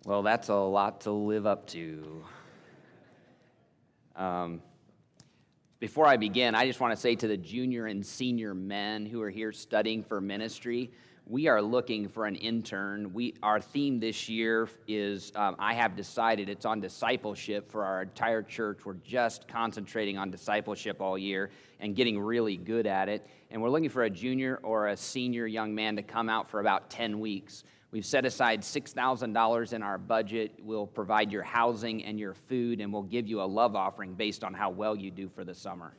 Well, that's a lot to live up to. Before I begin, I just want to say to the junior and senior men who are here studying for ministry, we are looking for an intern. Our theme this year is, I have decided, it's on discipleship for our entire church. We're just concentrating on discipleship all year and getting really good at it. And we're looking for a junior or a senior young man to come out for about 10 weeks. We've set aside $6,000 in our budget. We'll provide your housing and your food, and we'll give you a love offering based on how well you do for the summer.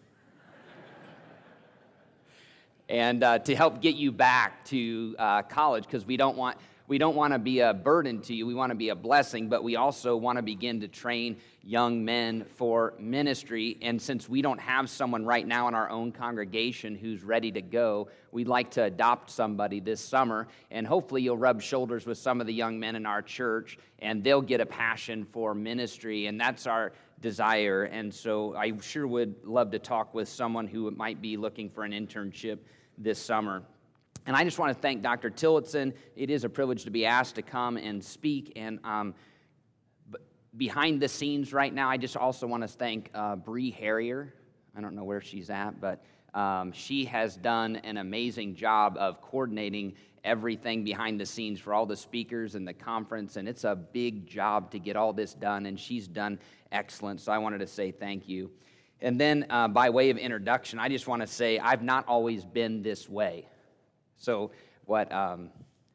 And to help get you back to college, because we don't want to be a burden to you. We want to be a blessing, but we also want to begin to train young men for ministry. And since we don't have someone right now in our own congregation who's ready to go, we'd like to adopt somebody this summer. And hopefully you'll rub shoulders with some of the young men in our church, and they'll get a passion for ministry. And that's our desire. And so I sure would love to talk with someone who might be looking for an internship this summer. And I just want to thank Dr. Tillotson. It is a privilege to be asked to come and speak. And behind the scenes right now, I just also want to thank Bree Harrier. I don't know where she's at, but she has done an amazing job of coordinating everything behind the scenes for all the speakers and the conference. And it's a big job to get all this done, and she's done excellent. So I wanted to say thank you. And then by way of introduction, I just want to say I've not always been this way. So what I'm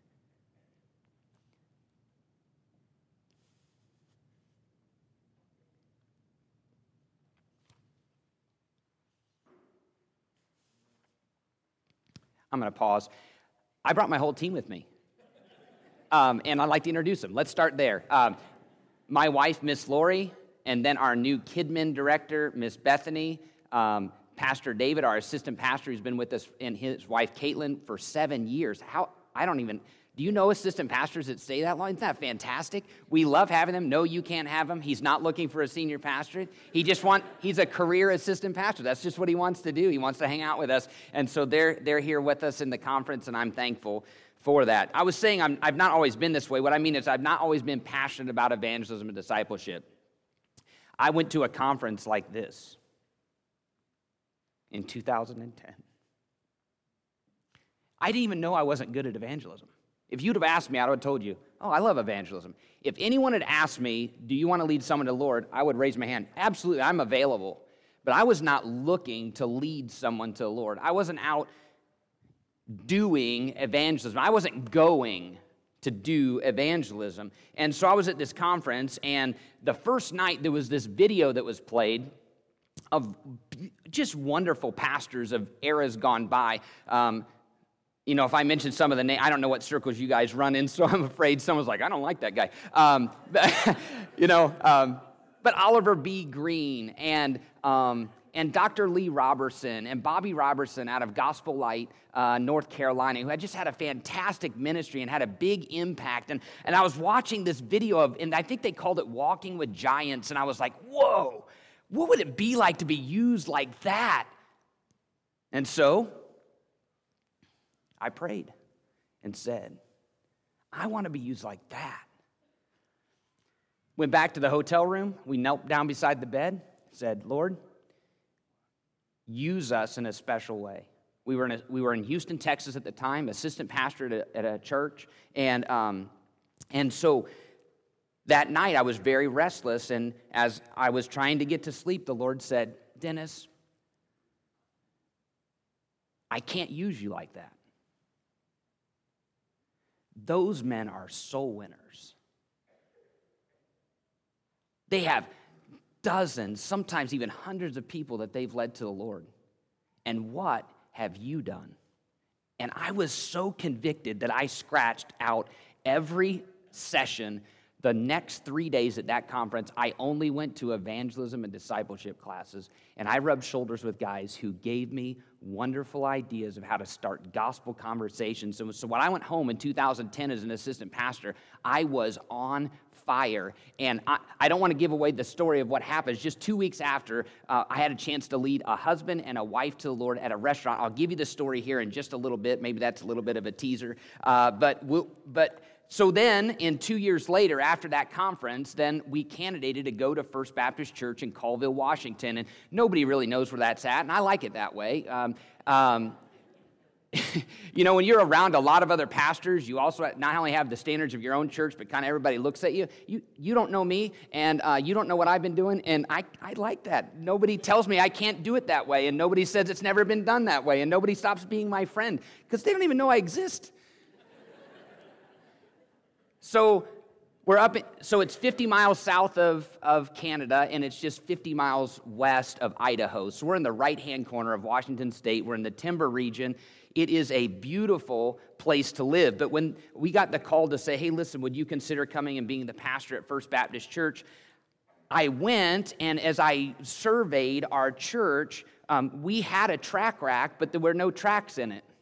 going to pause. I brought my whole team with me, and I'd like to introduce them. Let's start there. My wife, Miss Lori, and then our new Kidmin director, Miss Bethany, Pastor David, our assistant pastor, who's been with us, and his wife, Caitlin, for 7 years. Do you know assistant pastors that stay that long? Isn't that fantastic? We love having them. No, you can't have him. He's not looking for a senior pastorate. He's a career assistant pastor. That's just what he wants to do. He wants to hang out with us. And so they're here with us in the conference, and I'm thankful for that. I was saying I've not always been this way. What I mean is I've not always been passionate about evangelism and discipleship. I went to a conference like this in 2010. I didn't even know I wasn't good at evangelism. If you'd have asked me, I would have told you, oh, I love evangelism. If anyone had asked me, do you want to lead someone to the Lord, I would raise my hand. Absolutely, I'm available. But I was not looking to lead someone to the Lord. I wasn't out doing evangelism. I wasn't going to do evangelism. And so I was at this conference, and the first night there was this video that was played of just wonderful pastors of eras gone by. If I mention some of the names, I don't know what circles you guys run in, so I'm afraid someone's like, I don't like that guy. But Oliver B. Green and Dr. Lee Robertson and Bobby Robertson out of Gospel Light, North Carolina, who had just had a fantastic ministry and had a big impact. And I was watching this video and I think they called it Walking with Giants, and I was like, whoa, what would it be like to be used like that? And so I prayed and said, I want to be used like that. Went back to the hotel room. We knelt down beside the bed, said, Lord, use us in a special way. We were in Houston, Texas at the time, assistant pastor at a church. And so that night I was very restless. And as I was trying to get to sleep, the Lord said, Dennis, I can't use you like that. Those men are soul winners. They have dozens, sometimes even hundreds of people that they've led to the Lord. And what have you done? And I was so convicted that I scratched out every session. The next 3 days at that conference, I only went to evangelism and discipleship classes, and I rubbed shoulders with guys who gave me wonderful ideas of how to start gospel conversations. So when I went home in 2010 as an assistant pastor, I was on fire. And I don't want to give away the story of what happens. Just 2 weeks after, I had a chance to lead a husband and a wife to the Lord at a restaurant. I'll give you the story here in just a little bit. Maybe that's a little bit of a teaser. But So then, in 2 years later, after that conference, then we candidated to go to First Baptist Church in Colville, Washington, and nobody really knows where that's at, and I like it that way. You know, when you're around a lot of other pastors, you also not only have the standards of your own church, but kind of everybody looks at you. You don't know me, and you don't know what I've been doing, and I like that. Nobody tells me I can't do it that way, and nobody says it's never been done that way, and nobody stops being my friend, because they don't even know I exist. So so it's 50 miles south of Canada, and it's just 50 miles west of Idaho. So we're in the right-hand corner of Washington State. We're in the timber region. It is a beautiful place to live. But when we got the call to say, hey, listen, would you consider coming and being the pastor at First Baptist Church? I went, and as I surveyed our church, we had a track rack, but there were no tracks in it.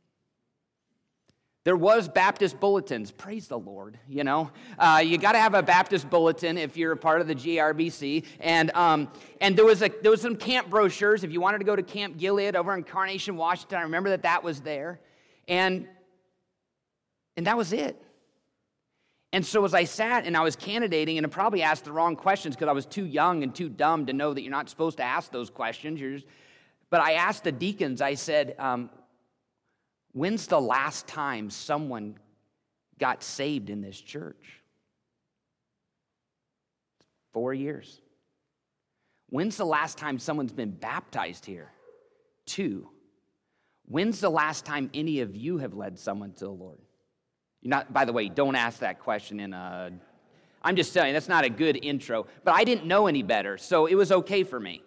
There was Baptist bulletins. Praise the Lord, you know. You got to have a Baptist bulletin if you're a part of the GRBC. And there was some camp brochures. If you wanted to go to Camp Gilead over in Carnation, Washington, I remember that was there. And that was it. And so as I sat and I was candidating, and I probably asked the wrong questions because I was too young and too dumb to know that you're not supposed to ask those questions. But I asked the deacons, I said, when's the last time someone got saved in this church? 4 years. When's the last time someone's been baptized here? 2. When's the last time any of you have led someone to the Lord? You're not, by the way, don't ask that question I'm just telling you, that's not a good intro. But I didn't know any better, so it was okay for me.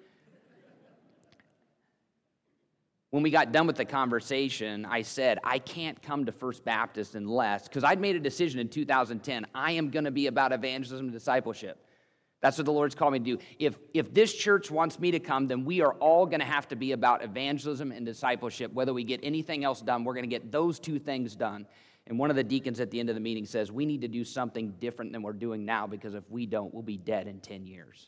When we got done with the conversation, I said, I can't come to First Baptist unless, because I'd made a decision in 2010, I am going to be about evangelism and discipleship. That's what the Lord's called me to do. If this church wants me to come, then we are all going to have to be about evangelism and discipleship. Whether we get anything else done, we're going to get those 2 things done. And one of the deacons at the end of the meeting says, we need to do something different than we're doing now, because if we don't, we'll be dead in 10 years.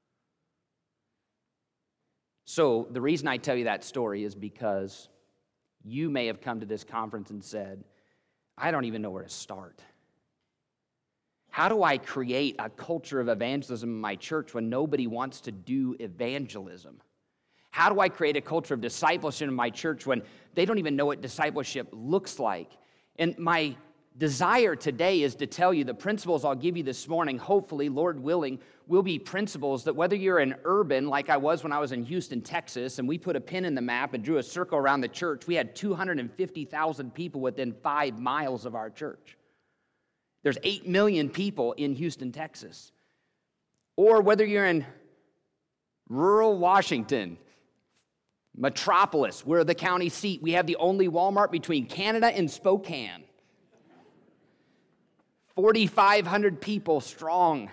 So the reason I tell you that story is because you may have come to this conference and said, I don't even know where to start. How do I create a culture of evangelism in my church when nobody wants to do evangelism? How do I create a culture of discipleship in my church when they don't even know what discipleship looks like? And my desire today is to tell you the principles I'll give you this morning, hopefully, Lord willing, will be principles that whether you're in urban, like I was when I was in Houston, Texas, and we put a pin in the map and drew a circle around the church, we had 250,000 people within 5 miles of our church. There's 8 million people in Houston, Texas. Or whether you're in rural Washington, Metropolis, we're the county seat. We have the only Walmart between Canada and Spokane. 4,500 people strong.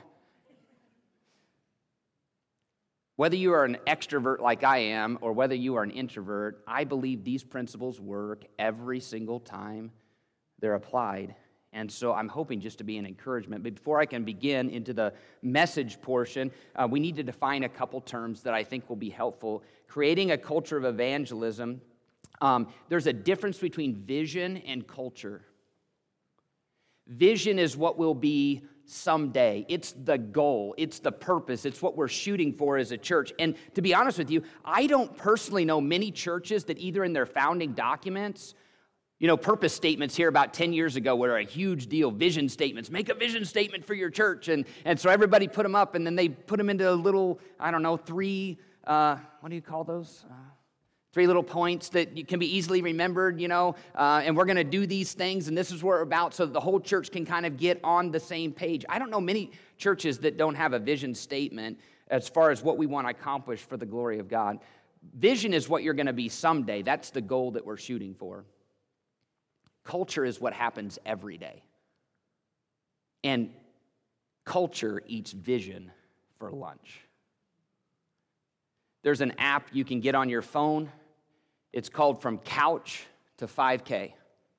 Whether you are an extrovert like I am or whether you are an introvert, I believe these principles work every single time they're applied. And so I'm hoping just to be an encouragement. But before I can begin into the message portion, we need to define a couple terms that I think will be helpful. Creating a culture of evangelism, there's a difference between vision and culture. Vision is what will be someday. It's the goal. It's the purpose. It's what we're shooting for as a church. And to be honest with you, I don't personally know many churches that either in their founding documents, purpose statements here about 10 years ago were a huge deal. Vision statements. Make a vision statement for your church. And so everybody put them up, and then they put them into little, 3, what do you call those? 3 little points that can be easily remembered, and we're going to do these things, and this is what we're about, so that the whole church can kind of get on the same page. I don't know many churches that don't have a vision statement as far as what we want to accomplish for the glory of God. Vision is what you're going to be someday. That's the goal that we're shooting for. Culture is what happens every day. And culture eats vision for lunch. There's an app you can get on your phone. It's called From Couch to 5K.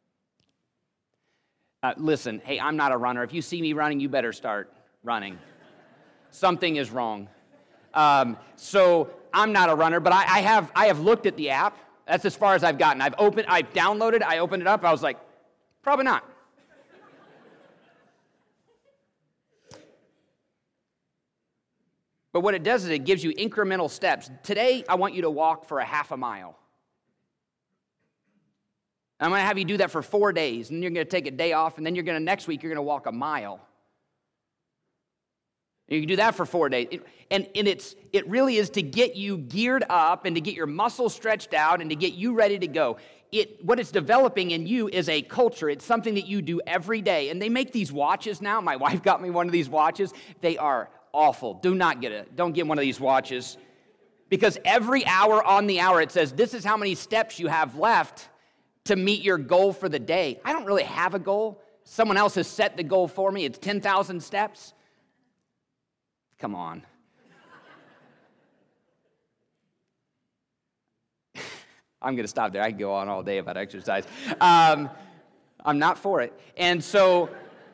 Listen, hey, I'm not a runner. If you see me running, you better start running. Something is wrong. So I'm not a runner, but I have looked at the app. That's as far as I've gotten. I've downloaded, I opened it up, I was like, probably not. But what it does is it gives you incremental steps. Today, I want you to walk for a half a mile. I'm going to have you do that for 4 days, and then you're going to take a day off, and then next week, you're going to walk a mile. You can do that for 4 days. It really is to get you geared up and to get your muscles stretched out and to get you ready to go. What it's developing in you is a culture. It's something that you do every day. And they make these watches now. My wife got me one of these watches. They are awful. Don't get one of these watches. Because every hour on the hour, it says, this is how many steps you have left to meet your goal for the day. I don't really have a goal. Someone else has set the goal for me. It's 10,000 steps. Come on. I'm going to stop there. I can go on all day about exercise. I'm not for it. And so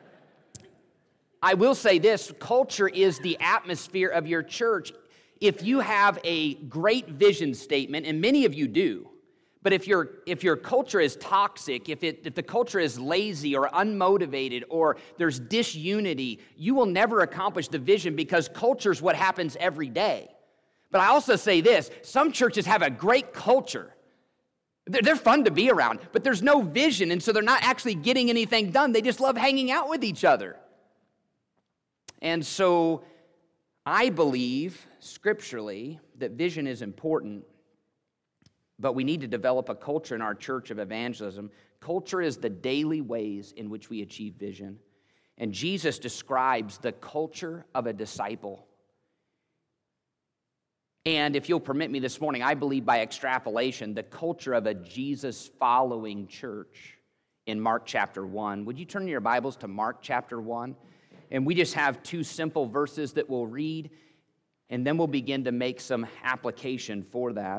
I will say this, culture is the atmosphere of your church. If you have a great vision statement, and many of you do, but if your culture is toxic, if the culture is lazy or unmotivated or there's disunity, you will never accomplish the vision because culture is what happens every day. But I also say this, some churches have a great culture. They're fun to be around, but there's no vision, and so they're not actually getting anything done. They just love hanging out with each other. And so I believe scripturally that vision is important. But we need to develop a culture in our church of evangelism. Culture is the daily ways in which we achieve vision. And Jesus describes the culture of a disciple. And if you'll permit me this morning, I believe by extrapolation, the culture of a Jesus-following church in Mark chapter 1. Would you turn your Bibles to Mark chapter 1? And we just have 2 simple verses that we'll read, and then we'll begin to make some application for that.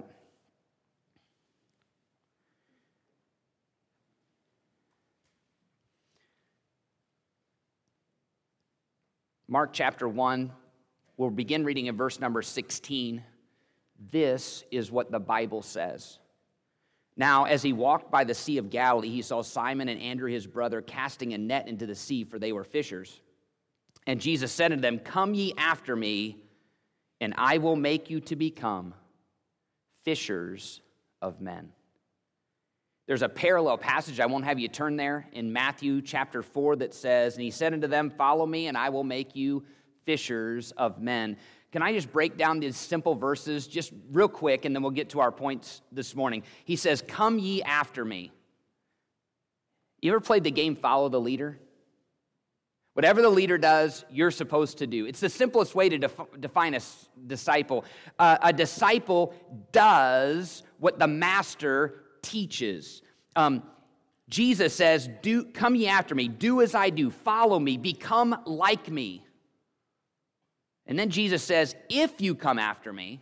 Mark chapter 1, we'll begin reading in verse number 16. This is what the Bible says. Now, as he walked by the Sea of Galilee, he saw Simon and Andrew, his brother, casting a net into the sea, for they were fishers. And Jesus said unto them, Come ye after me, and I will make you to become fishers of men. There's a parallel passage, I won't have you turn there, in Matthew chapter 4 that says, And he said unto them, Follow me, and I will make you fishers of men. Can I just break down these simple verses just real quick, and then we'll get to our points this morning. He says, Come ye after me. You ever played the game Follow the Leader? Whatever the leader does, you're supposed to do. It's the simplest way to define a disciple. A disciple does what the master teaches. Jesus says, Come ye after me, do as I do, follow me, become like me. And then Jesus says, if you come after me,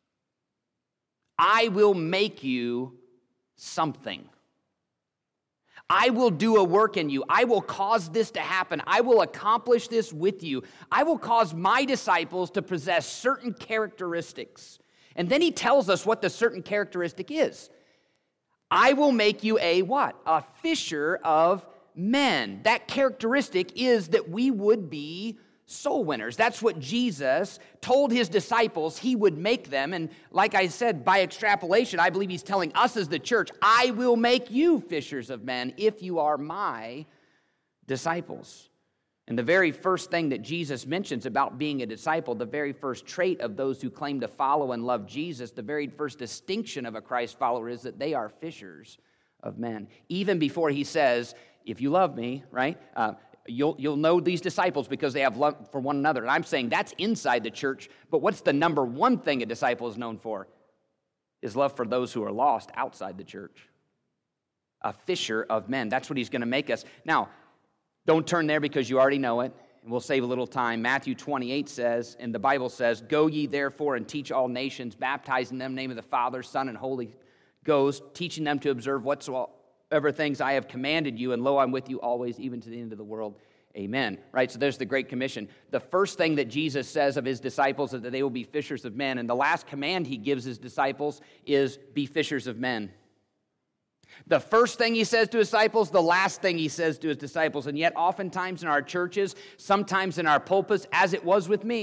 I will make you something. I will do a work in you. I will cause this to happen. I will accomplish this with you. I will cause my disciples to possess certain characteristics. And then he tells us what the certain characteristic is. I will make you a what? A fisher of men. That characteristic is that we would be soul winners. That's what Jesus told his disciples he would make them. And like I said, by extrapolation, I believe he's telling us as the church, I will make you fishers of men if you are my disciples. And the very first thing that Jesus mentions about being a disciple, the very first trait of those who claim to follow and love Jesus, the very first distinction of a Christ follower is that they are fishers of men. Even before he says, if you love me, right, you'll know these disciples because they have love for one another. And I'm saying that's inside the church, but what's the number one thing a disciple is known for? Is love for those who are lost outside the church. A fisher of men. That's what he's going to make us. Now, don't turn there because you already know it. And we'll save a little time. Matthew 28 says, and the Bible says, Go ye therefore and teach all nations, baptizing them in the name of the Father, Son, and Holy Ghost, teaching them to observe whatsoever things I have commanded you, and lo, I'm with you always, even to the end of the world. Amen. Right, so there's the Great Commission. The first thing that Jesus says of his disciples is that they will be fishers of men, and the last command he gives his disciples is be fishers of men. The first thing he says to his disciples, the last thing he says to his disciples, and yet oftentimes in our churches, sometimes in our pulpits, as it was with me,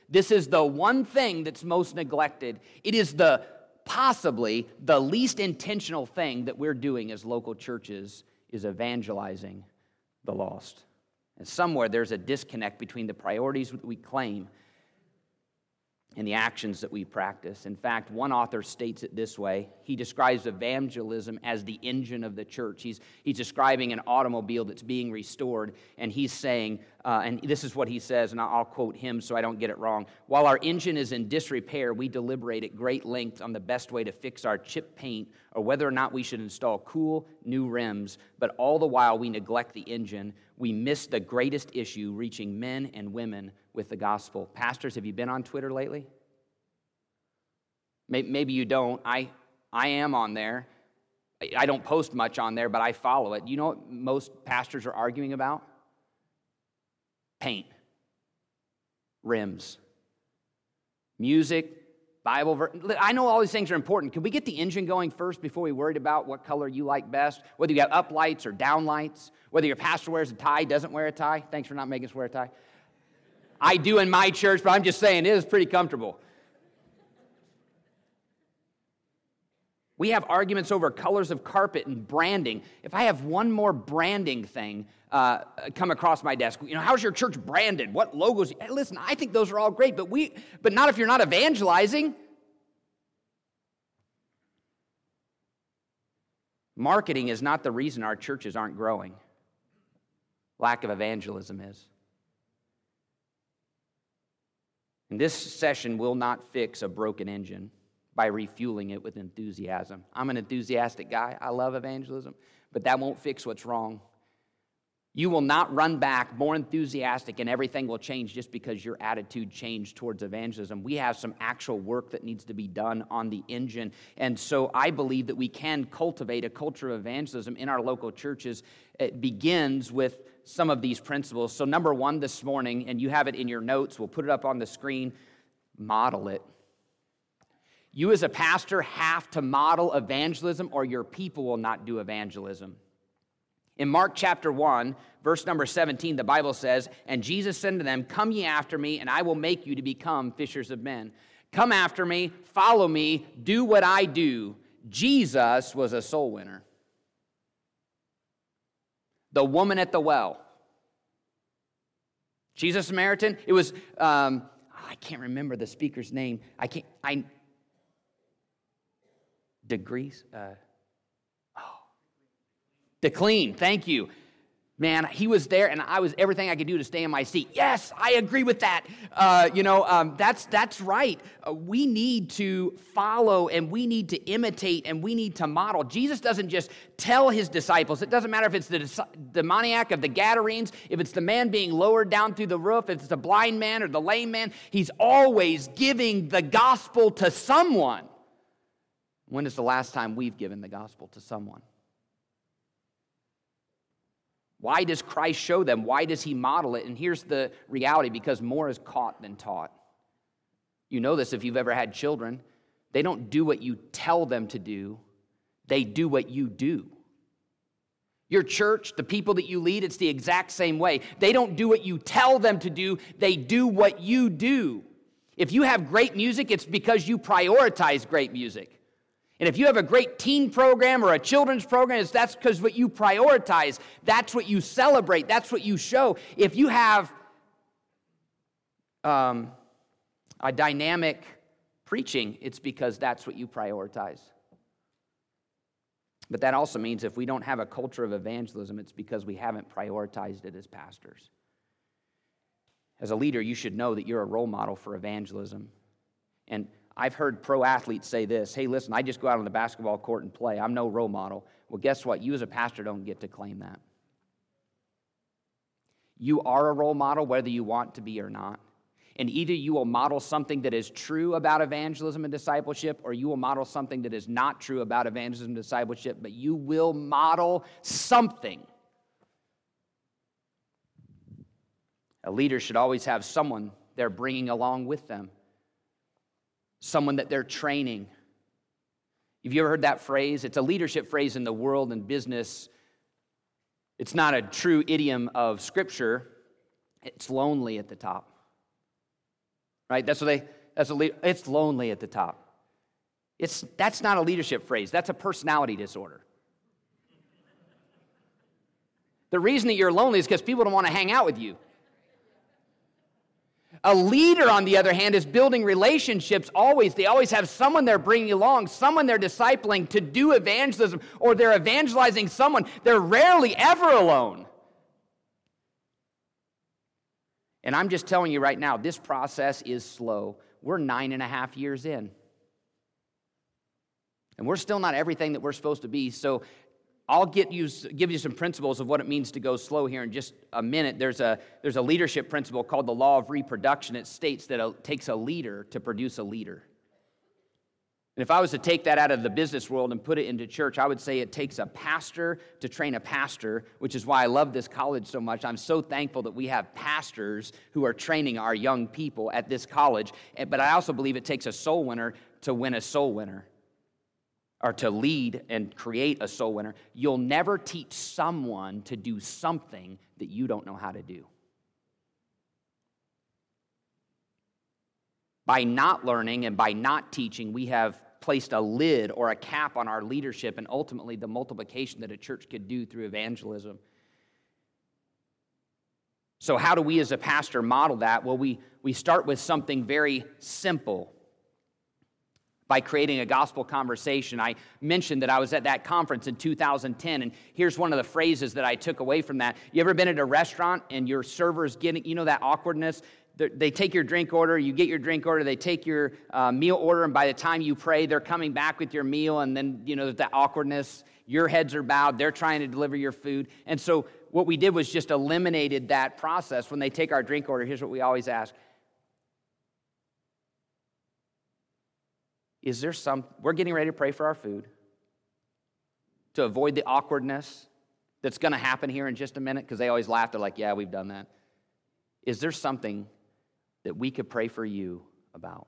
This is the one thing that's most neglected. It is possibly the least intentional thing that we're doing as local churches is evangelizing the lost. And somewhere there's a disconnect between the priorities that we claim and the actions that we practice. In fact, one author states it this way. He describes evangelism as the engine of the church. He's describing an automobile that's being restored, and he's saying, and this is what he says, and I'll quote him so I don't get it wrong. While our engine is in disrepair, we deliberate at great length on the best way to fix our chipped paint or whether or not we should install cool new rims, but all the while we neglect the engine. We miss the greatest issue, reaching men and women with the gospel. Pastors, have you been on Twitter lately? Maybe you don't. I am on there. I don't post much on there, but I follow it. You know what most pastors are arguing about? Paint, rims, music, Bible verse. I know all these things are important. Can we get the engine going first before we worried about what color you like best? Whether you have up lights or down lights, whether your pastor wears a tie, doesn't wear a tie. Thanks for not making us wear a tie. I do in my church, but I'm just saying it is pretty comfortable. We have arguments over colors of carpet and branding. If I have one more branding thing come across my desk, how's your church branded? What logos? Hey, listen, I think those are all great, but not if you're not evangelizing. Marketing is not the reason our churches aren't growing. Lack of evangelism is. And this session will not fix a broken engine by refueling it with enthusiasm. I'm an enthusiastic guy. I love evangelism, but that won't fix what's wrong. You will not run back more enthusiastic and everything will change just because your attitude changed towards evangelism. We have some actual work that needs to be done on the engine. And so I believe that we can cultivate a culture of evangelism in our local churches. It begins with some of these principles. So number one this morning, and you have it in your notes, we'll put it up on the screen, model it. You as a pastor have to model evangelism or your people will not do evangelism. In Mark chapter 1, verse number 17, the Bible says, "And Jesus said to them, 'Come ye after me, and I will make you to become fishers of men.'" Come after me, follow me, do what I do. Jesus was a soul winner. The woman at the well. She's a Samaritan. It was, I can't remember the speaker's name. DeClean, thank you. Man, he was there, and I was everything I could do to stay in my seat. Yes, I agree with that. That's right. We need to follow, and we need to imitate, and we need to model. Jesus doesn't just tell his disciples. It doesn't matter if it's the demoniac of the Gadarenes, if it's the man being lowered down through the roof, if it's the blind man or the lame man. He's always giving the gospel to someone. When is the last time we've given the gospel to someone? Why does Christ show them? Why does he model it? And here's the reality, because more is caught than taught. You know this if you've ever had children. They don't do what you tell them to do. They do what you do. Your church, the people that you lead, it's the exact same way. They don't do what you tell them to do. They do what you do. If you have great music, it's because you prioritize great music. And if you have a great teen program or a children's program, that's because what you prioritize. That's what you celebrate. That's what you show. If you have a dynamic preaching, it's because that's what you prioritize. But that also means if we don't have a culture of evangelism, it's because we haven't prioritized it as pastors. As a leader, you should know that you're a role model for evangelism. And I've heard pro athletes say this, "Hey, listen, I just go out on the basketball court and play. I'm no role model." Well, guess what? You as a pastor don't get to claim that. You are a role model whether you want to be or not. And either you will model something that is true about evangelism and discipleship, or you will model something that is not true about evangelism and discipleship, but you will model something. A leader should always have someone they're bringing along with them. Someone that they're training. Have you ever heard that phrase? It's a leadership phrase in the world and business. It's not a true idiom of Scripture. It's lonely at the top. right? It's lonely at the top. That's not a leadership phrase. That's a personality disorder. The reason that you're lonely is because people don't want to hang out with you. A leader, on the other hand, is building relationships always. They always have someone they're bringing along, someone they're discipling to do evangelism, or they're evangelizing someone. They're rarely ever alone. And I'm just telling you right now, this process is slow. We're 9.5 years in. And we're still not everything that we're supposed to be. So I'll give you some principles of what it means to go slow here in just a minute. There's a leadership principle called the law of reproduction. It states that it takes a leader to produce a leader. And if I was to take that out of the business world and put it into church, I would say it takes a pastor to train a pastor, which is why I love this college so much. I'm so thankful that we have pastors who are training our young people at this college. But I also believe it takes a soul winner to win a soul winner, or to lead and create a soul winner. You'll never teach someone to do something that you don't know how to do. By not learning and by not teaching, we have placed a lid or a cap on our leadership and ultimately the multiplication that a church could do through evangelism. So how do we as a pastor model that? Well, we start with something very simple. By creating a gospel conversation. I mentioned that I was at that conference in 2010, and here's one of the phrases that I took away from that. You ever been at a restaurant and your server's getting, that awkwardness? They take your drink order, you get your drink order, they take your meal order, and by the time you pray, they're coming back with your meal, and then, that awkwardness, your heads are bowed, they're trying to deliver your food. And so what we did was just eliminated that process. When they take our drink order, here's what we always ask. We're getting ready to pray for our food to avoid the awkwardness that's going to happen here in just a minute, because they always laugh. They're like, yeah, we've done that. Is there something that we could pray for you about?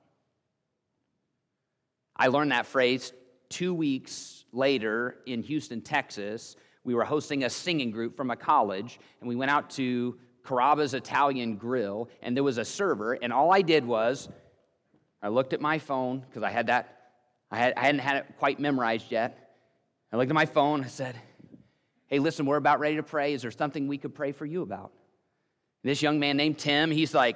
I learned that phrase 2 weeks later in Houston, Texas. We were hosting a singing group from a college, and we went out to Carrabba's Italian Grill, and there was a server, and all I did was I looked at my phone, because I hadn't had it quite memorized yet. I looked at my phone, I said, hey, listen, we're about ready to pray. Is there something we could pray for you about? And this young man named Tim, he's like,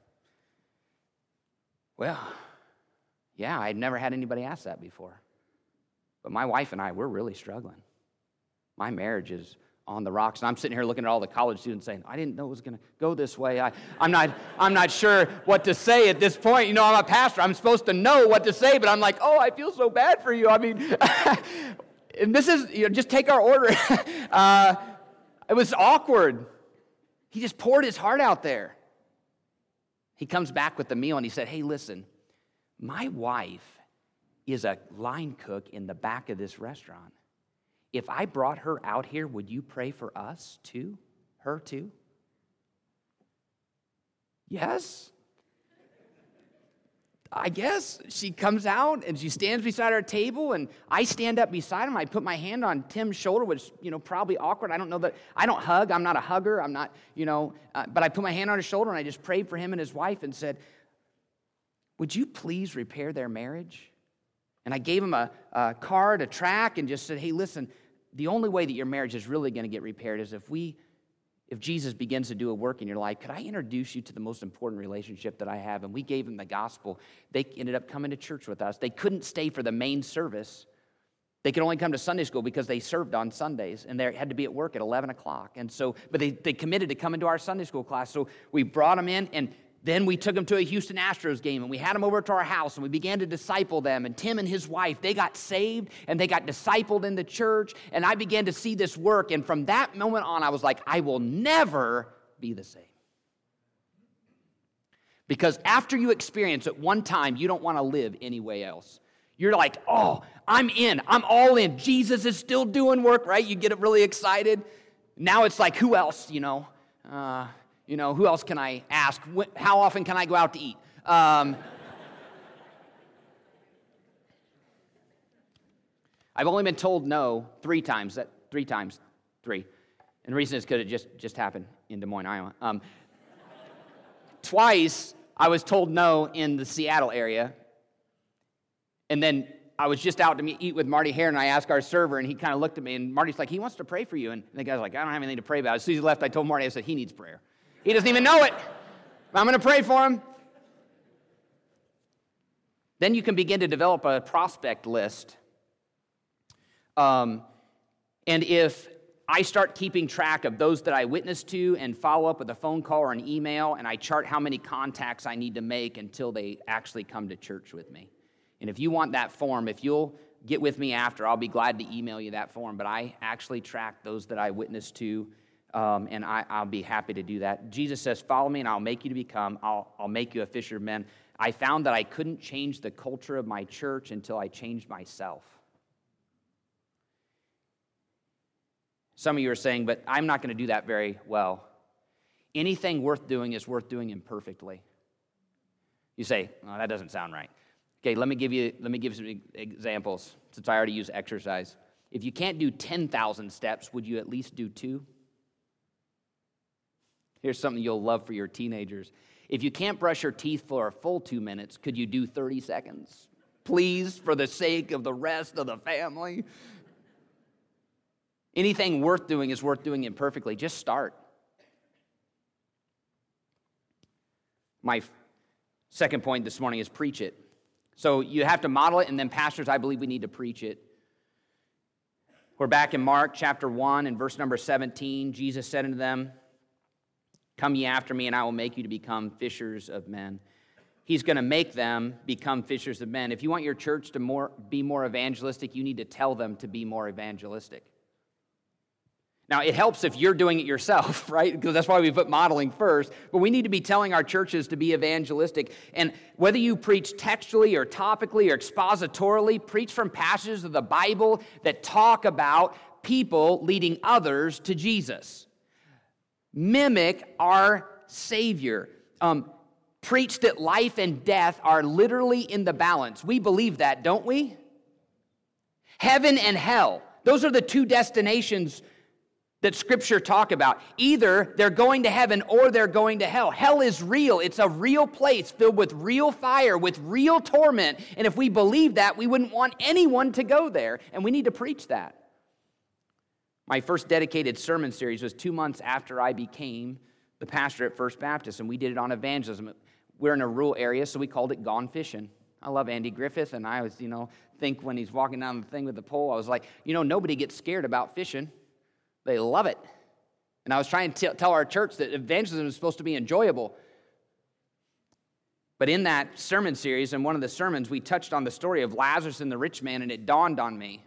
well, yeah, I'd never had anybody ask that before. But my wife and I, we're really struggling. My marriage is on the rocks. And I'm sitting here looking at all the college students saying, I didn't know it was going to go this way. I'm not sure what to say at this point. I'm a pastor. I'm supposed to know what to say, but I'm like, oh, I feel so bad for you. I mean, and this is, just take our order. It was awkward. He just poured his heart out there. He comes back with the meal and he said, hey, listen, my wife is a line cook in the back of this restaurant. If I brought her out here, would you pray for us too? Her too? Yes. I guess. She comes out and she stands beside our table, and I stand up beside him. I put my hand on Tim's shoulder, which, probably awkward. I don't know that, I don't hug. I'm not a hugger. I'm not, but I put my hand on his shoulder and I just prayed for him and his wife and said, would you please repair their marriage? And I gave him a card, a tract, and just said, hey, listen, the only way that your marriage is really going to get repaired is if Jesus begins to do a work in your life. Could I introduce you to the most important relationship that I have? And we gave them the gospel. They ended up coming to church with us. They couldn't stay for the main service. They could only come to Sunday school because they served on Sundays, and they had to be at work at 11 o'clock. And so, but they committed to coming to our Sunday school class. So we brought them in, and then we took them to a Houston Astros game, and we had them over to our house, and we began to disciple them. And Tim and his wife, they got saved, and they got discipled in the church, and I began to see this work. And from that moment on, I was like, I will never be the same. Because after you experience it one time, you don't want to live any way else. You're like, oh, I'm in. I'm all in. Jesus is still doing work, right? You get really excited. Now it's like, who else, who else can I ask? How often can I go out to eat? I've only been told no 3 times. Three. And the reason is because it just happened in Des Moines, Iowa. Twice, I was told no in the Seattle area. And then I was just out to eat with Marty Hare, and I asked our server, and he kind of looked at me, and Marty's like, he wants to pray for you. And the guy's like, I don't have anything to pray about. As soon as he left, I told Marty, I said, he needs prayer. He doesn't even know it. I'm going to pray for him. Then you can begin to develop a prospect list. And if I start keeping track of those that I witness to and follow up with a phone call or an email, and I chart how many contacts I need to make until they actually come to church with me. And if you want that form, if you'll get with me after, I'll be glad to email you that form. But I actually track those that I witness to, and I'll be happy to do that. Jesus says, follow me and I'll make you to become, I'll make you a fisher of men. I found that I couldn't change the culture of my church until I changed myself. Some of you are saying, but I'm not going to do that very well. Anything worth doing is worth doing imperfectly. You say, oh, that doesn't sound right. Okay, let me give you some examples, since I already use exercise. If you can't do 10,000 steps, would you at least do 2? Here's something you'll love for your teenagers. If you can't brush your teeth for a full 2 minutes, could you do 30 seconds? Please, for the sake of the rest of the family. Anything worth doing is worth doing imperfectly. Just start. My second point this morning is preach it. So you have to model it, and then pastors, I believe we need to preach it. We're back in Mark chapter 1 and verse number 17. Jesus said unto them, come ye after me, and I will make you to become fishers of men. He's going to make them become fishers of men. If you want your church to be more evangelistic, you need to tell them to be more evangelistic. Now, it helps if you're doing it yourself, right? Because that's why we put modeling first. But we need to be telling our churches to be evangelistic. And whether you preach textually or topically or expositorily, preach from passages of the Bible that talk about people leading others to Jesus. Mimic our Savior. Preach that life and death are literally in the balance. We believe that, don't we? Heaven and hell. Those are the two destinations that Scripture talk about. Either they're going to heaven or they're going to hell. Hell is real. It's a real place filled with real fire, with real torment. And if we believe that, we wouldn't want anyone to go there. And we need to preach that. My first dedicated sermon series was 2 months after I became the pastor at First Baptist, and we did it on evangelism. We're in a rural area, so we called it Gone Fishing. I love Andy Griffith, and I was, think when he's walking down the thing with the pole, I was like, nobody gets scared about fishing. They love it. And I was trying to tell our church that evangelism is supposed to be enjoyable. But in that sermon series, in one of the sermons, we touched on the story of Lazarus and the rich man, and it dawned on me.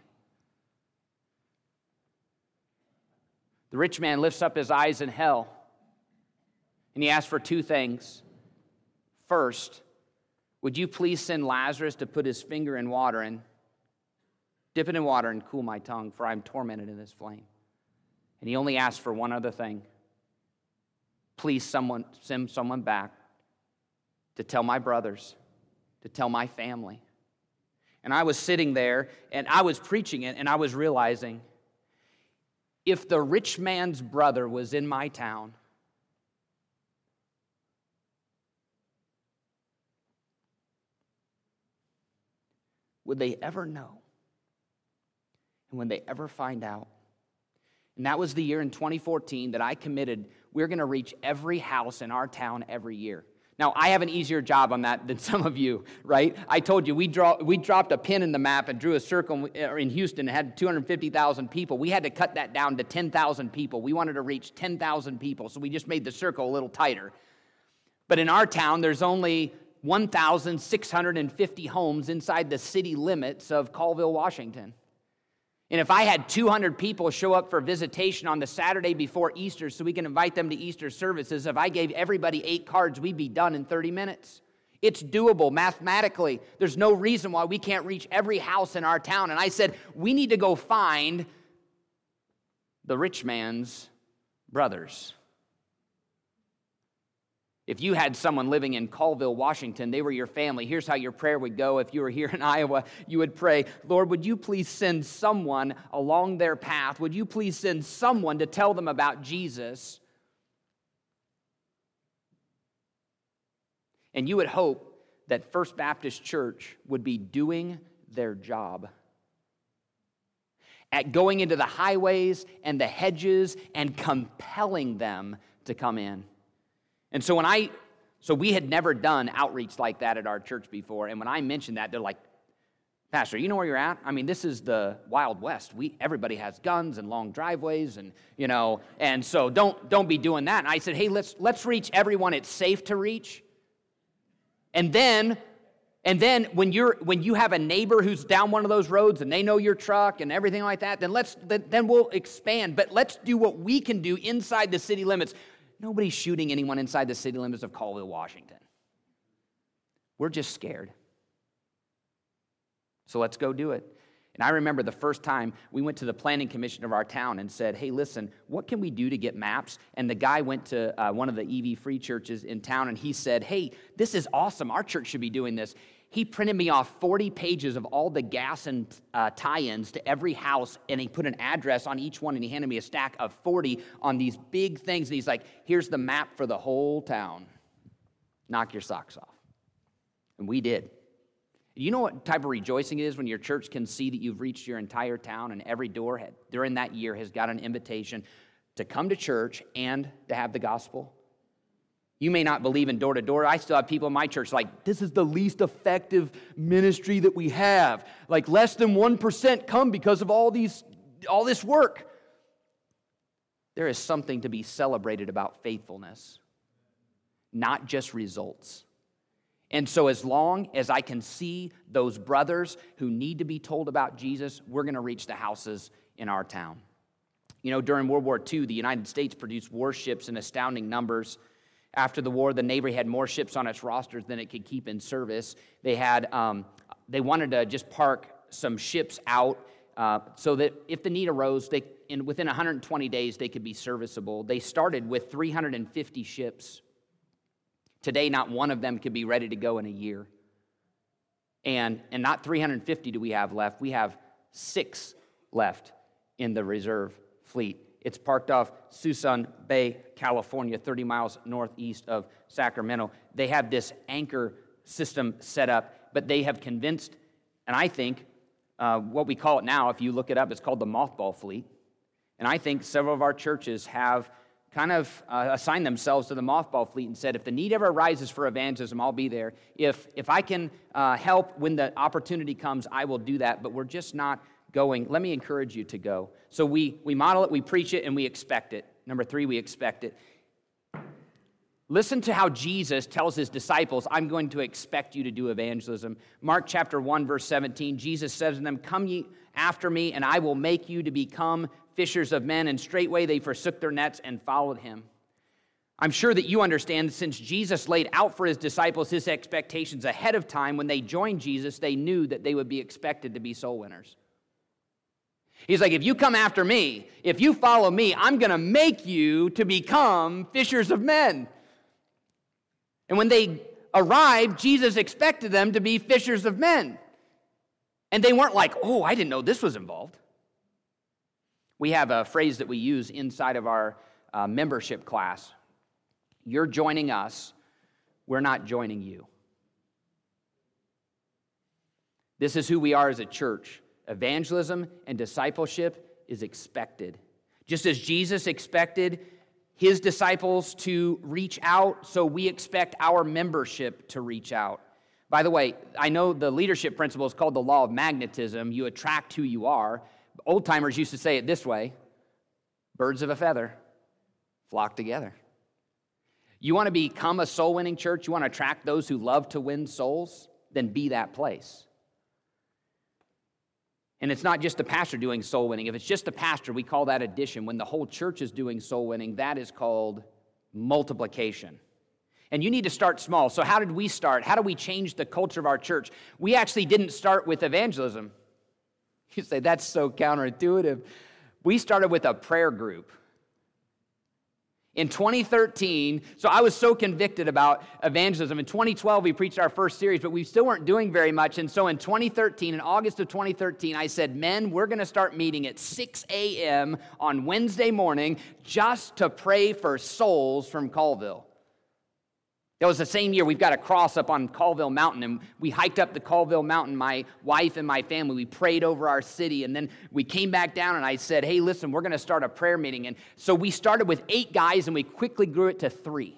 The rich man lifts up his eyes in hell, and he asks for 2 things. First, would you please send Lazarus to put his finger in water and dip it in water and cool my tongue, for I'm tormented in this flame. And he only asked for one other thing. Please send someone back to tell my brothers, to tell my family. And I was sitting there, and I was preaching it, and I was realizing, if the rich man's brother was in my town, would they ever know? And would they ever find out? And that was the year in 2014 that I committed, we're going to reach every house in our town every year. Now, I have an easier job on that than some of you, right? I told you, we dropped a pin in the map and drew a circle in Houston and had 250,000 people. We had to cut that down to 10,000 people. We wanted to reach 10,000 people, so we just made the circle a little tighter. But in our town, there's only 1,650 homes inside the city limits of Colville, Washington. And if I had 200 people show up for visitation on the Saturday before Easter so we can invite them to Easter services, if I gave everybody 8 cards, we'd be done in 30 minutes. It's doable mathematically. There's no reason why we can't reach every house in our town. And I said, we need to go find the rich man's brothers. If you had someone living in Colville, Washington, they were your family, here's how your prayer would go. If you were here in Iowa, you would pray, Lord, would you please send someone along their path? Would you please send someone to tell them about Jesus? And you would hope that First Baptist Church would be doing their job at going into the highways and the hedges and compelling them to come in. And so we had never done outreach like that at our church before. And when I mentioned that, they're like, Pastor, you know where you're at? I mean, this is the Wild West. Everybody has guns and long driveways, and and so don't be doing that. And I said, hey, let's reach everyone it's safe to reach. And then when you have a neighbor who's down one of those roads and they know your truck and everything like that, then we'll expand. But let's do what we can do inside the city limits. Nobody's shooting anyone inside the city limits of Colville, Washington. We're just scared. So let's go do it. And I remember the first time we went to the planning commission of our town and said, hey, listen, what can we do to get maps? And the guy went to one of the EV-free churches in town, and he said, hey, this is awesome. Our church should be doing this. He printed me off 40 pages of all the gas and tie-ins to every house, and he put an address on each one, and he handed me a stack of 40 on these big things. And he's like, here's the map for the whole town. Knock your socks off. And we did. You know what type of rejoicing it is when your church can see that you've reached your entire town and every door during that year has got an invitation to come to church and to have the gospel? You may not believe in door-to-door. I still have people in my church like, this is the least effective ministry that we have. Like less than 1% come because of all this work. There is something to be celebrated about faithfulness, not just results. And so as long as I can see those brothers who need to be told about Jesus, we're going to reach the houses in our town. During World War II, the United States produced warships in astounding numbers. After the war, the Navy had more ships on its rosters than it could keep in service. They wanted to just park some ships out so that if the need arose, within 120 days, they could be serviceable. They started with 350 ships. Today, not one of them could be ready to go in a year. And not 350 do we have left. We have 6 left in the reserve fleet. It's parked off Suisun Bay, California, 30 miles northeast of Sacramento. They have this anchor system set up, but they have convinced, and I think what we call it now, if you look it up, it's called the mothball fleet. And I think several of our churches have kind of assigned themselves to the mothball fleet and said, if the need ever arises for evangelism, I'll be there. If I can help when the opportunity comes, I will do that. But we're just not going. Let me encourage you to go. So we model it, we preach it, and we expect it. Number 3, we expect it. Listen to how Jesus tells his disciples, I'm going to expect you to do evangelism. Mark chapter 1, verse 17, Jesus says to them, come ye after me, and I will make you to become fishers of men. And straightway they forsook their nets and followed him. I'm sure that you understand, since Jesus laid out for his disciples his expectations ahead of time, when they joined Jesus, they knew that they would be expected to be soul winners. He's like, if you come after me, if you follow me, I'm going to make you to become fishers of men. And when they arrived, Jesus expected them to be fishers of men. And they weren't like, oh, I didn't know this was involved. We have a phrase that we use inside of our membership class. You're joining us, we're not joining you. This is who we are as a church. Evangelism and discipleship is expected. Just as Jesus expected his disciples to reach out, so we expect our membership to reach out. By the way, I know the leadership principle is called the law of magnetism. You attract who you are. Old-timers used to say it this way: birds of a feather flock together. You want to become a soul-winning church? You want to attract those who love to win souls? Then be that place. And it's not just the pastor doing soul winning. If it's just the pastor, we call that addition. When the whole church is doing soul winning, that is called multiplication. And you need to start small. So how did we start? How do we change the culture of our church? We actually didn't start with evangelism. You say, that's so counterintuitive. We started with a prayer group. In 2013, so I was so convicted about evangelism. In 2012, we preached our first series, but we still weren't doing very much. And so in 2013, in August of 2013, I said, men, we're going to start meeting at 6 a.m. on Wednesday morning just to pray for souls from Colville. That was the same year. We've got a cross up on Colville Mountain, and we hiked up the Colville Mountain, my wife and my family. We prayed over our city, and then we came back down, and I said, hey, listen, we're going to start a prayer meeting. And so we started with 8 guys, and we quickly grew it to 3.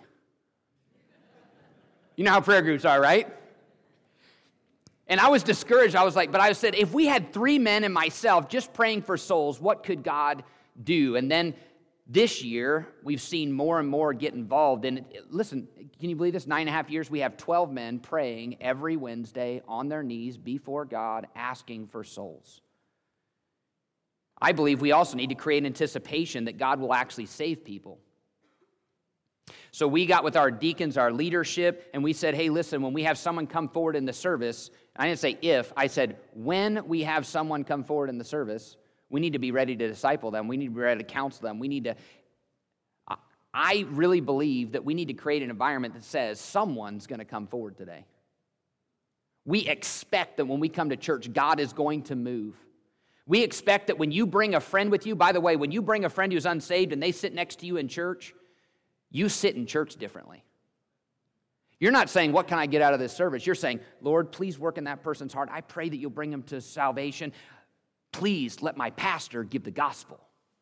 You know how prayer groups are, right? And I was discouraged. I was like, but I said, if we had 3 men and myself just praying for souls, what could God do? And then this year, we've seen more and more get involved. And listen, can you believe this? 9.5 years, we have 12 men praying every Wednesday on their knees before God, asking for souls. I believe we also need to create anticipation that God will actually save people. So we got with our deacons, our leadership, and we said, hey, listen, when we have someone come forward in the service, I didn't say if, I said when we have someone come forward in the service, we need to be ready to disciple them. We need to be ready to counsel them. I really believe that we need to create an environment that says someone's going to come forward today. We expect that when we come to church, God is going to move. We expect that when you bring a friend with you, by the way, when you bring a friend who's unsaved and they sit next to you in church, you sit in church differently. You're not saying, what can I get out of this service? You're saying, Lord, please work in that person's heart. I pray that you'll bring them to salvation. Please let my pastor give the gospel.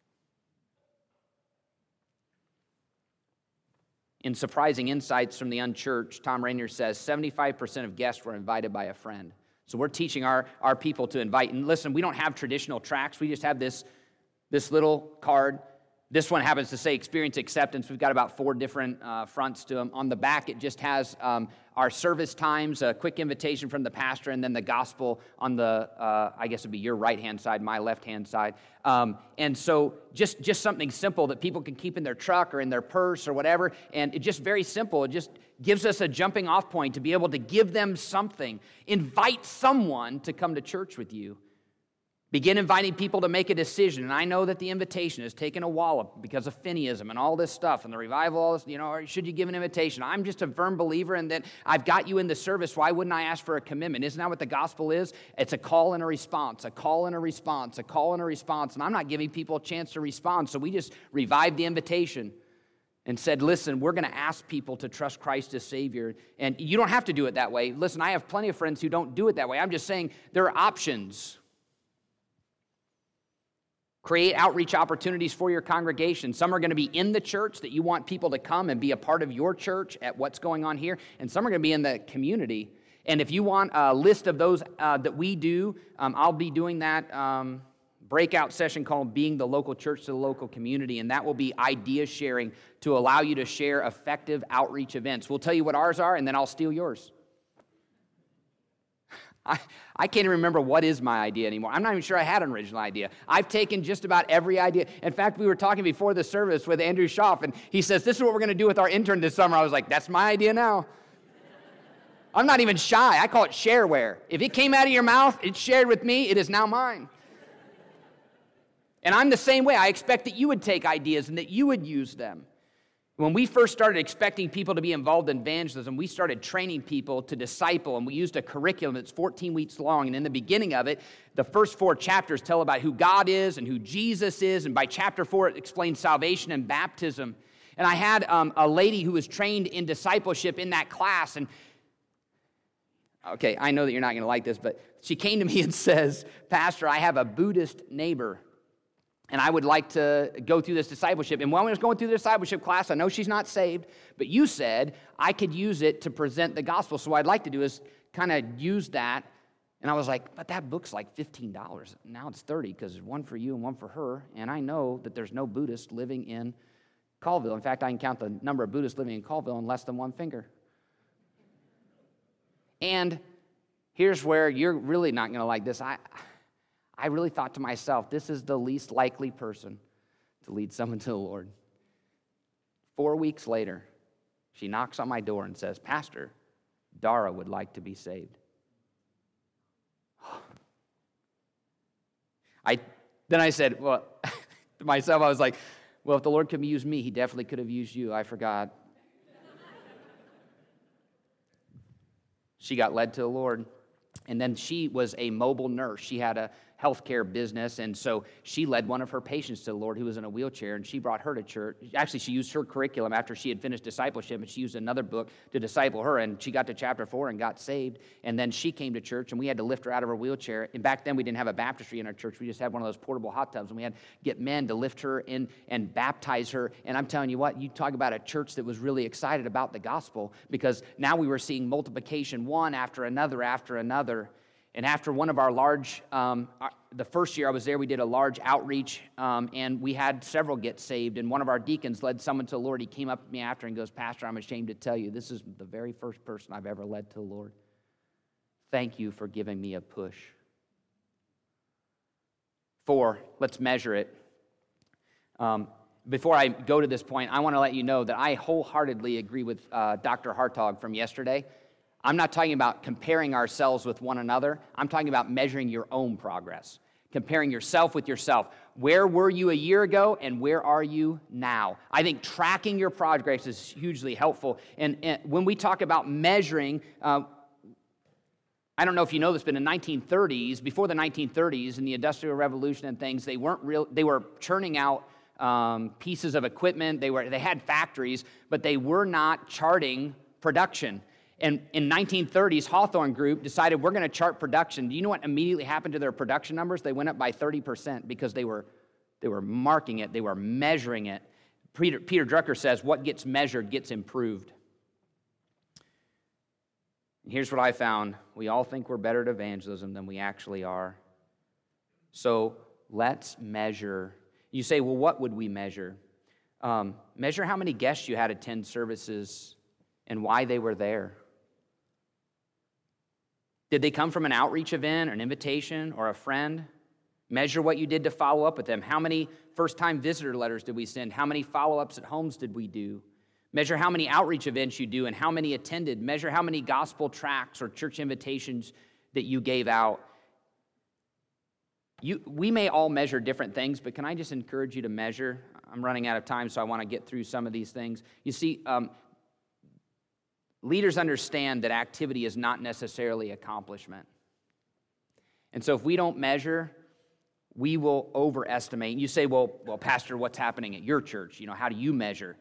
In Surprising Insights from the Unchurched, Tom Rainer says 75% of guests were invited by a friend. So we're teaching our people to invite. And listen, we don't have traditional tracts. We just have this little card. This one happens to say Experience Acceptance. We've got about 4 different fronts to them. On the back, it just has our service times, a quick invitation from the pastor, and then the gospel on the, I guess it'd be your right-hand side, my left-hand side. And so just something simple that people can keep in their truck or in their purse or whatever. And it's just very simple. It just gives us a jumping off point to be able to give them something. Invite someone to come to church with you. Begin inviting people to make a decision. And I know that the invitation has taken a wallop because of Finneyism and all this stuff and the revival, all this, or should you give an invitation? I'm just a firm believer in that I've got you in the service. Why wouldn't I ask for a commitment? Isn't that what the gospel is? It's a call and a response, a call and a response, a call and a response. And I'm not giving people a chance to respond. So we just revived the invitation and said, listen, we're going to ask people to trust Christ as Savior. And you don't have to do it that way. Listen, I have plenty of friends who don't do it that way. I'm just saying there are options. Create outreach opportunities for your congregation. Some are going to be in the church that you want people to come and be a part of your church at what's going on here. And some are going to be in the community. And if you want a list of those that we do, I'll be doing that breakout session called Being the Local Church to the Local Community. And that will be idea sharing to allow you to share effective outreach events. We'll tell you what ours are, and then I'll steal yours. I can't even remember what is my idea anymore. I'm not even sure I had an original idea. I've taken just about every idea. In fact, we were talking before the service with Andrew Schaff, and he says, this is what we're going to do with our intern this summer. I was like, that's my idea now. I'm not even shy. I call it shareware. If it came out of your mouth, it's shared with me. It is now mine. And I'm the same way. I expect that you would take ideas and that you would use them. When we first started expecting people to be involved in evangelism, we started training people to disciple, and we used a curriculum that's 14 weeks long. And in the beginning of it, the first 4 chapters tell about who God is and who Jesus is. And by chapter 4, it explains salvation and baptism. And I had a lady who was trained in discipleship in that class. And okay, I know that you're not going to like this, but she came to me and says, Pastor, I have a Buddhist neighbor, and I would like to go through this discipleship. And when I was going through the discipleship class, I know she's not saved, but you said I could use it to present the gospel. So what I'd like to do is kind of use that. And I was like, but that book's like $15. Now it's $30 because there's one for you and one for her. And I know that there's no Buddhist living in Colville. In fact, I can count the number of Buddhists living in Colville in less than one finger. And here's where you're really not going to like this. I really thought to myself, this is the least likely person to lead someone to the Lord. 4 weeks later, she knocks on my door and says, Pastor, Dara would like to be saved. Then I said, well, to myself, I was like, well, if the Lord could use me, he definitely could have used you. I forgot. She got led to the Lord. And then she was a mobile nurse. She had healthcare business, and so she led one of her patients to the Lord who was in a wheelchair, and she brought her to church. Actually, she used her curriculum after she had finished discipleship, and she used another book to disciple her, and she got to chapter 4 and got saved, and then she came to church, and we had to lift her out of her wheelchair. And back then, we didn't have a baptistry in our church. We just had one of those portable hot tubs, and we had to get men to lift her in and baptize her. And I'm telling you what, you talk about a church that was really excited about the gospel, because now we were seeing multiplication one after another after another. And after one of our large, the first year I was there, we did a large outreach, and we had several get saved. And one of our deacons led someone to the Lord. He came up to me after and goes, "Pastor, I'm ashamed to tell you, this is the very first person I've ever led to the Lord. Thank you for giving me a push." 4, let's measure it. Before I go to this point, I want to let you know that I wholeheartedly agree with Dr. Hartog from yesterday. I'm not talking about comparing ourselves with one another. I'm talking about measuring your own progress, comparing yourself with yourself. Where were you a year ago, and where are you now? I think tracking your progress is hugely helpful. And when we talk about measuring, I don't know if you know this, but in the 1930s, before the 1930s, in the Industrial Revolution and things, they were churning out pieces of equipment. They had factories, but they were not charting production. And in 1930s, Hawthorne Group decided we're going to chart production. Do you know what immediately happened to their production numbers? They went up by 30% because they were marking it, they were measuring it. Peter Drucker says, what gets measured gets improved. And here's what I found. We all think we're better at evangelism than we actually are. So let's measure. You say, well, what would we measure? Measure how many guests you had attend services and why they were there. Did they come from an outreach event or an invitation or a friend? Measure what you did to follow up with them. How many first-time visitor letters did we send? How many follow-ups at homes did we do? Measure how many outreach events you do and how many attended. Measure how many gospel tracts or church invitations that you gave out. We may all measure different things, but can I just encourage you to measure? I'm running out of time, so I want to get through some of these things. You see, leaders understand that activity is not necessarily accomplishment. And so if we don't measure, we will overestimate. You say, well, Pastor, what's happening at your church? How do you measure?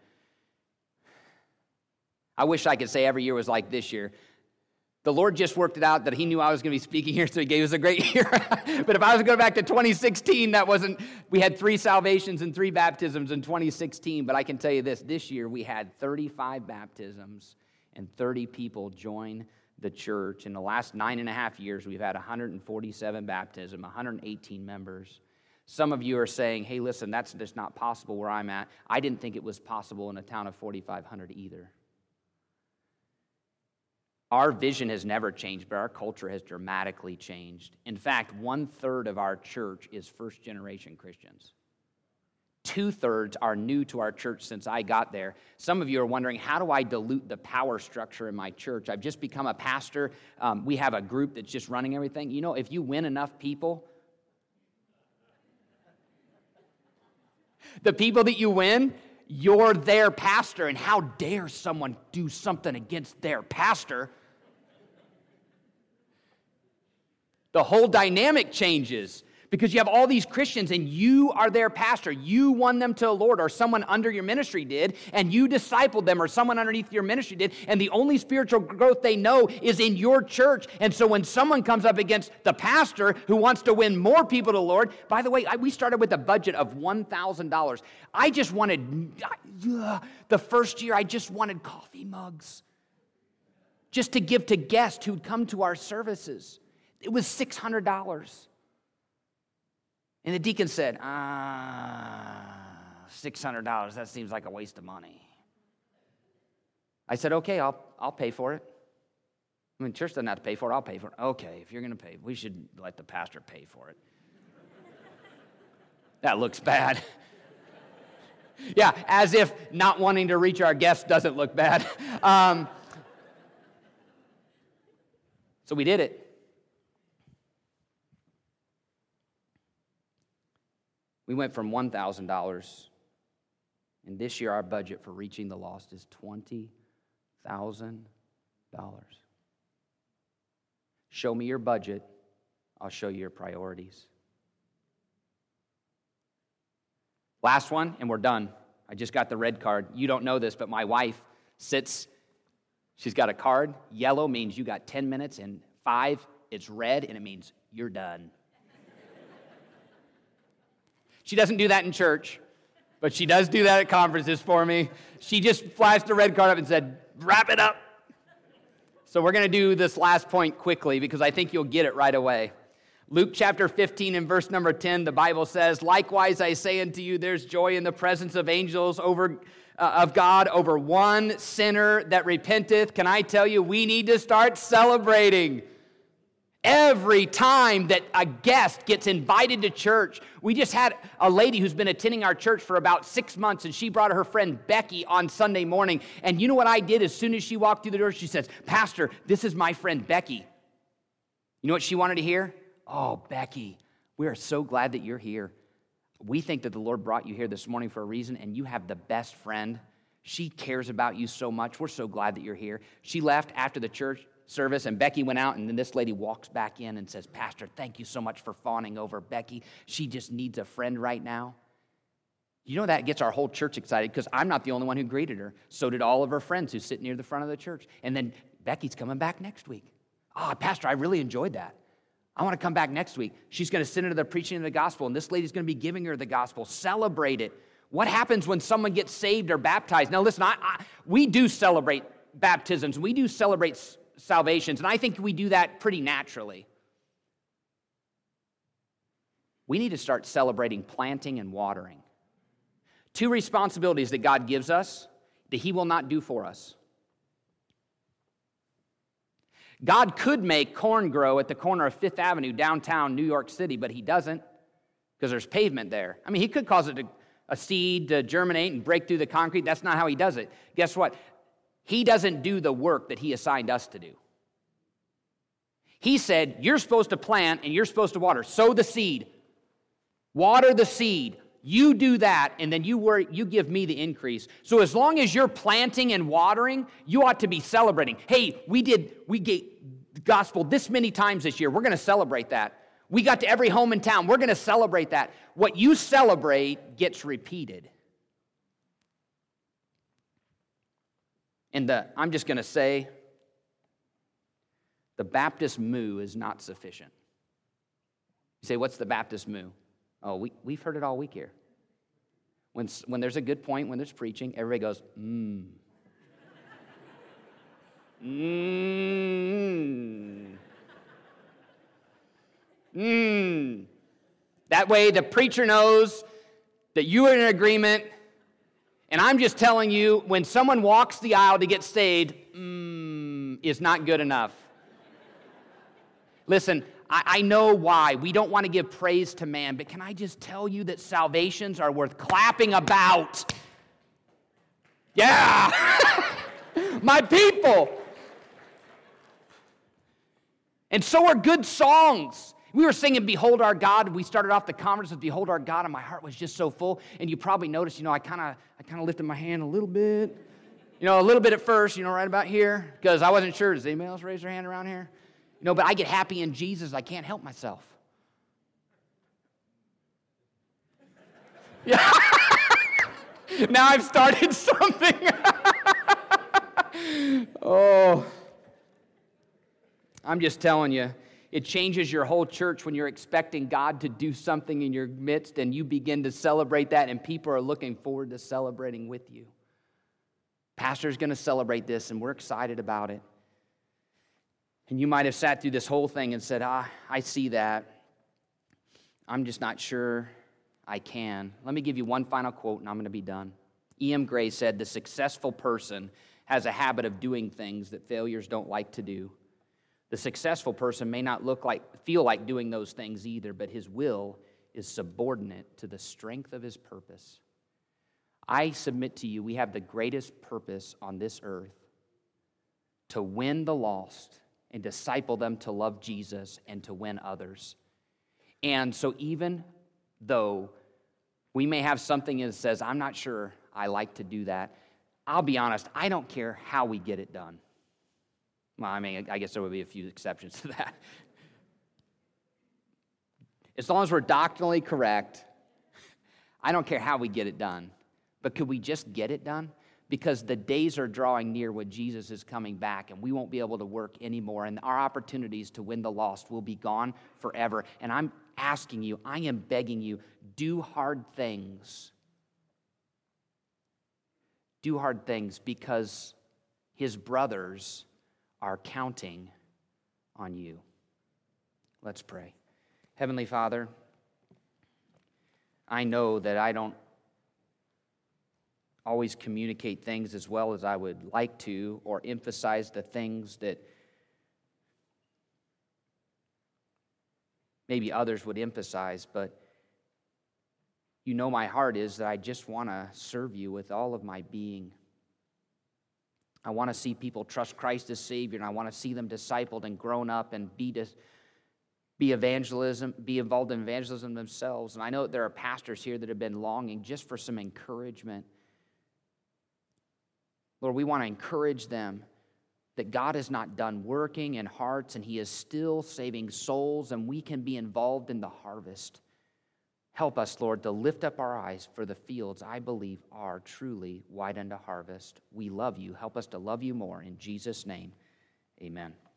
I wish I could say every year was like this year. The Lord just worked it out that he knew I was going to be speaking here, so he gave us a great year. But if I was to go back to 2016, we had 3 salvations and 3 baptisms in 2016. But I can tell you this year we had 35 baptisms and 30 people join the church. In the last 9.5 years, we've had 147 baptisms, 118 members. Some of you are saying, hey, listen, that's just not possible where I'm at. I didn't think it was possible in a town of 4,500 either. Our vision has never changed, but our culture has dramatically changed. In fact, 1/3 of our church is first-generation Christians. 2/3 are new to our church since I got there. Some of you are wondering, how do I dilute the power structure in my church? I've just become a pastor. We have a group that's just running everything. If you win enough people, the people that you win, you're their pastor. And how dare someone do something against their pastor? The whole dynamic changes. Because you have all these Christians and you are their pastor. You won them to the Lord, or someone under your ministry did, and you discipled them, or someone underneath your ministry did, and the only spiritual growth they know is in your church. And so when someone comes up against the pastor who wants to win more people to the Lord, by the way, we started with a budget of $1,000. I just wanted, the first year, I just wanted coffee mugs just to give to guests who'd come to our services. It was $600. And the deacon said, $600, that seems like a waste of money. I said, okay, I'll pay for it. I mean, church doesn't have to pay for it, I'll pay for it. Okay, if you're going to pay, we should let the pastor pay for it. That looks bad. Yeah, as if not wanting to reach our guests doesn't look bad. So we did it. We went from $1,000, and this year our budget for reaching the lost is $20,000. Show me your budget, I'll show you your priorities. Last one, and we're done. I just got the red card. You don't know this, but my wife sits, she's got a card. Yellow means you got 10 minutes, and 5, it's red, and it means you're done. She doesn't do that in church, but she does do that at conferences for me. She just flashed the red card up and said, wrap it up. So we're going to do this last point quickly because I think you'll get it right away. Luke chapter 15 and verse number 10, the Bible says, likewise I say unto you, there's joy in the presence of angels of God over one sinner that repenteth. Can I tell you, we need to start celebrating. Every time that a guest gets invited to church, we just had a lady who's been attending our church for about 6 months, and she brought her friend Becky on Sunday morning. And you know what I did as soon as she walked through the door? She says, Pastor, this is my friend Becky. You know what she wanted to hear? Oh, Becky, we are so glad that you're here. We think that the Lord brought you here this morning for a reason, and you have the best friend. She cares about you so much. We're so glad that you're here. She left after the church service, and Becky went out, and then this lady walks back in and says, Pastor, thank you so much for fawning over Becky. She just needs a friend right now. You know, that gets our whole church excited because I'm not the only one who greeted her. So did all of her friends who sit near the front of the church. And then Becky's coming back next week. Pastor, I really enjoyed that. I want to come back next week. She's going to sit into the preaching of the gospel, and this lady's going to be giving her the gospel. Celebrate it. What happens when someone gets saved or baptized? Now, listen, we do celebrate baptisms. We do celebrate salvations, and I think we do that pretty naturally. We need to start celebrating planting and watering. 2 responsibilities that God gives us that He will not do for us. God could make corn grow at the corner of Fifth Avenue, downtown New York City, but He doesn't because there's pavement there. I mean, He could cause a seed to germinate and break through the concrete. That's not how He does it. Guess what? He doesn't do the work that He assigned us to do. He said, you're supposed to plant and you're supposed to water. Sow the seed. Water the seed. You do that, and then you give me the increase. So as long as you're planting and watering, you ought to be celebrating. Hey, we gave the gospel this many times this year. We're going to celebrate that. We got to every home in town. We're going to celebrate that. What you celebrate gets repeated. And I'm just going to say, the Baptist moo is not sufficient. You say, what's the Baptist moo? Oh, we've heard it all week here. When there's a good point, when there's preaching, everybody goes, That way the preacher knows that you are in agreement. And I'm just telling you, when someone walks the aisle to get saved, is not good enough. Listen, I know why. We don't want to give praise to man, but can I just tell you that salvations are worth clapping about? Yeah! My people! And so are good songs. We were singing Behold Our God. We started off the conference with Behold Our God, and my heart was just so full. And you probably noticed, I kind of lifted my hand a little bit. A little bit at first, right about here, because I wasn't sure. Does anybody else raise their hand around here? But I get happy in Jesus. I can't help myself. Yeah. Now I've started something. Oh. I'm just telling you, it changes your whole church when you're expecting God to do something in your midst and you begin to celebrate that and people are looking forward to celebrating with you. Pastor's going to celebrate this and we're excited about it. And you might have sat through this whole thing and said, I see that. I'm just not sure I can. Let me give you one final quote and I'm going to be done. E.M. Gray said, the successful person has a habit of doing things that failures don't like to do. The successful person may not feel like doing those things either, but his will is subordinate to the strength of his purpose. I submit to you, we have the greatest purpose on this earth to win the lost and disciple them to love Jesus and to win others. And so even though we may have something that says, I'm not sure I like to do that, I'll be honest, I don't care how we get it done. Well, I guess there would be a few exceptions to that. As long as we're doctrinally correct, I don't care how we get it done, but could we just get it done? Because the days are drawing near when Jesus is coming back, and we won't be able to work anymore, and our opportunities to win the lost will be gone forever. And I'm asking you, I am begging you, do hard things. Do hard things because his brothers are counting on you. Let's pray. Heavenly Father, I know that I don't always communicate things as well as I would like to, or emphasize the things that maybe others would emphasize, but you know my heart is that I just want to serve you with all of my being. I want to see people trust Christ as Savior, and I want to see them discipled and grown up and be involved in evangelism themselves. And I know that there are pastors here that have been longing just for some encouragement. Lord, we want to encourage them that God is not done working in hearts, and he is still saving souls, and we can be involved in the harvest. Help us, Lord, to lift up our eyes, for the fields, I believe, are truly white unto harvest. We love you. Help us to love you more. In Jesus' name, amen.